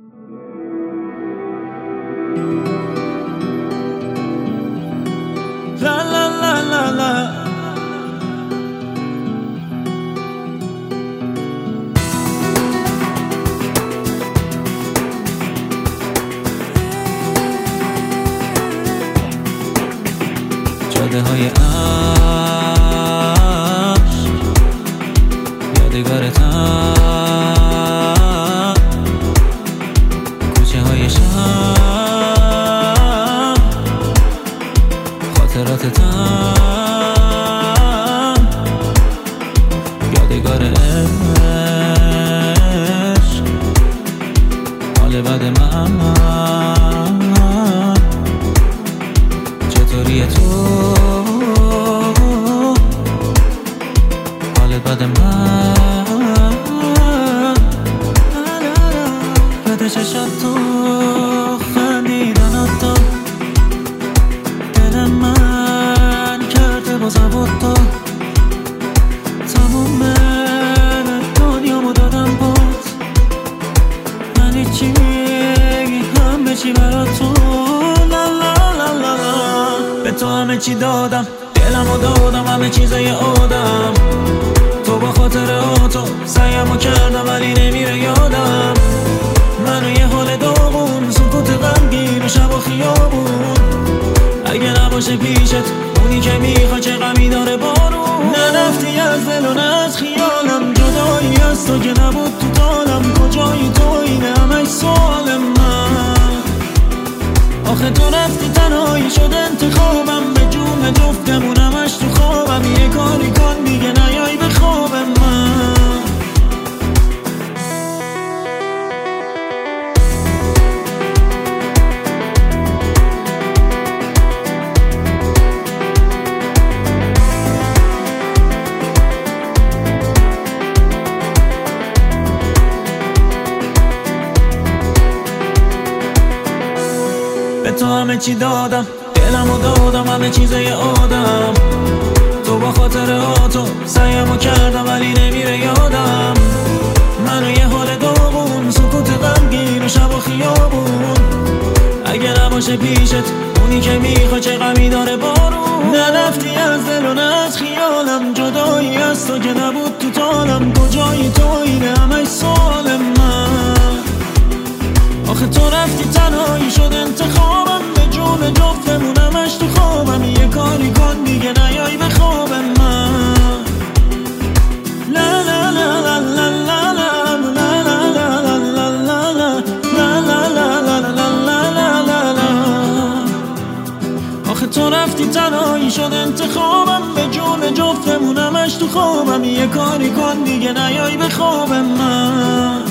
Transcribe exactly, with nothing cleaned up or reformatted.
La la la la la. جاده های عشق یادگارتم، کوچه های شهر خاطراتتم، یادگار عشق حال بد من. چطوری تو حال بد من؟ بده چشات تو خندیدنات تو دل من کرده با زبط تو، تموم دنیامو دادم بات، من هیچی همه چی برات تو. لا لا لا لا به تو همه چی دادم، دلمو دادم، همه چیزای آدم. تو با خاطر آتو سعیمو کردم ولی نمیره یادم. منو یه حال داغون، سکوت غمگین و شب و خیابون. اگه نباشه پیشت اونی که میخواد چه غمی داره بارون. نرفتی از دل و نه از خیالم، جدایی از تو که نبود تو دالم. کجایی تو اینه همش سوال من. آخه تو رفتی تنهایی شد انتخابم، به جون جفتمون همش تو خوابم. یه کاری کن دیگه نیای به خواب من. به تو همه چی دادم، دلمو دادم، همه چیزای آدم. تو با خاطر آتو سعیمو کردم ولی نمیره یادم. منو یه حال داغون، سکوت غمگین و شب و خیابون. اگه نباشه پیشت اونی که میخواد چه غمی داره بارون. نرفتی از دل و نه از خیالم، جدایی از تو که نبود تو تالم. کجایی تو اینه همش سوال من. آخه تو رفتی تنهایی شد انتخابم، به جون جفتمون همش تو خوابم. یه کاری کن دیگه نیای به خواب من. لا لا لا لا لا لا لا لا لا لا لا لا لا لا. آخه تو رفتی تنهایی شد انتخابم، به جون جفتمون همش تو خوابم. یه کاری کن دیگه نیای به خواب من.